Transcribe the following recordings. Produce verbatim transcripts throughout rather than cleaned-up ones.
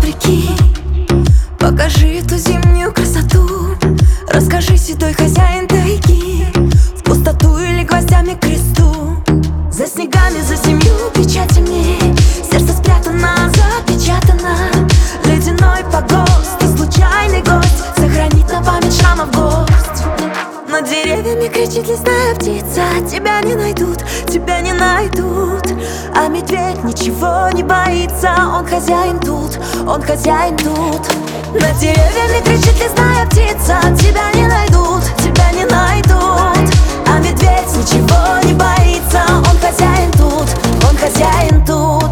вопреки. Покажи ту зимнюю красоту, расскажи, седой хозяин тайги, в пустоту или гвоздями к кресту. За снегами, за семью печатями сердце спрятано, запечатано. Ледяной погост и случайный гость сохранит на память шрамов горсть. Над деревьями кричит лесная птица: тебя не найдут, тебя не найдут. А медведь ничего не боится, он хозяин тут, он хозяин тут. Над деревьями кричит лесная птица: тебя не найдут, тебя не найдут. А медведь ничего не боится, он хозяин тут, он хозяин тут.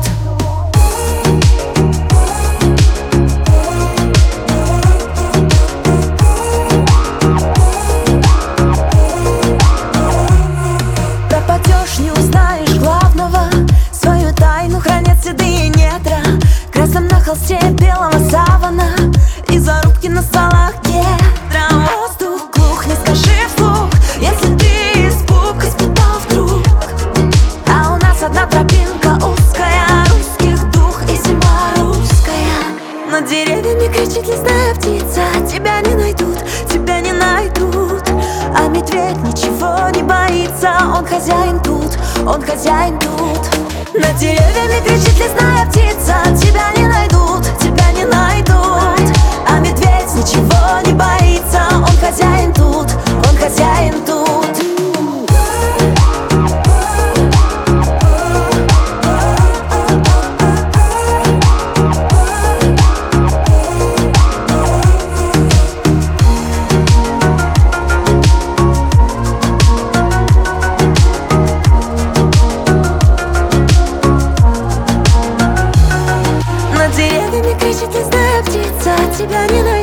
Пропадешь, не узнаешь главного, свою тайну хранят седые недра. Красным на холсте белого савана и зарубки на стволах кедра. Воздух глух, не скажи вслух, если ты испуг испытал вдруг. А у нас одна тропинка узкая, русских дух и зима русская. Над деревьями кричит лесная птица: тебя не найдут, тебя не найдут. А медведь ничего не боится, он хозяин тут, он хозяин тут. Над деревьями кричит лесная птица: тебя не найдут, тебя не найдут. А медведь ничего не боится, он хозяин тут, он хозяин тут. Над деревьями кричит лесная птица: тебя не найдут.